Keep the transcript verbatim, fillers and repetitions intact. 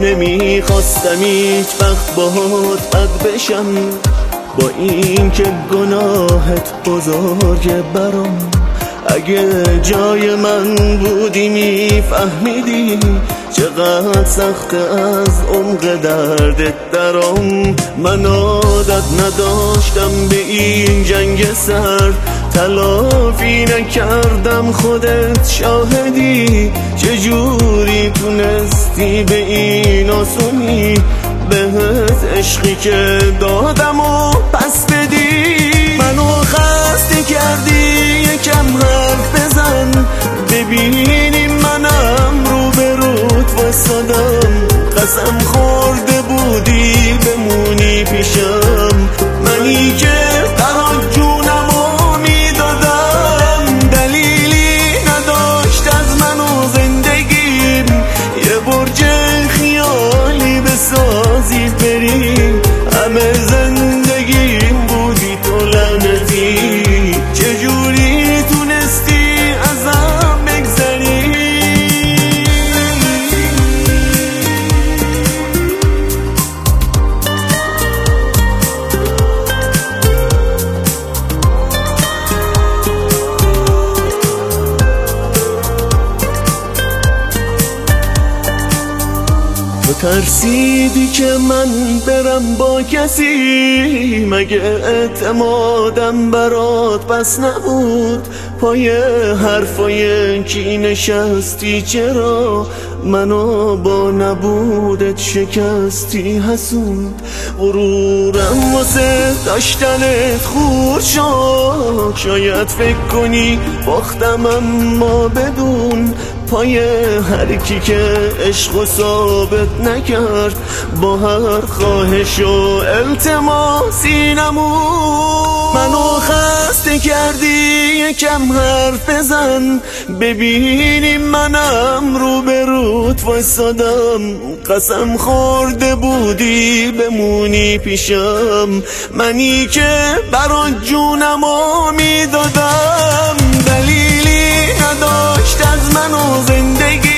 نمیخواستم هیچ وقت باهات بد بشم، با این که گناهت بزرگه برام. اگه جای من بودی میفهمیدی چقدر سخت از عمق دردت درام. من عادت نداشتم به این جنگ سرد، تلافی نکردم خودت شاهدی. چجوری تونستی به این آسونی بهت عشقی که دادم و پس بدی؟ منو خسته کردی، یکم حرف بزن ببینی منم رو به روت واسدم. قسم خورده بودی بمونی پیشم، منی که برات جونمو میدادم. دلیلی نداشت از من و زندگیم یه برج خیالی بسازی بری. همه زندگیم بودی تو لعنتی، چجوری تونستی ازم بگذری؟ تو ترسیدی که من برم با کسی، مگه اعتمادم برات بس نبود؟ پای حرفای کی نشستی؟ چرا منو با نبودت شکستی حسود؟ غرورم واسه داشتنت خورد شد، شاید فکر کنی باختم اما بدون. پای هر کی که عشق ثابت نکرد با هر خواهش و التماسی نمون. منو خسته کردی، یکم حرف بزن ببینی منم رو به روت وایسادم. قسم خورده بودی بمونی پیشم، منی که برات جونمو میدادم. دلیلی نداشت از من و زندگی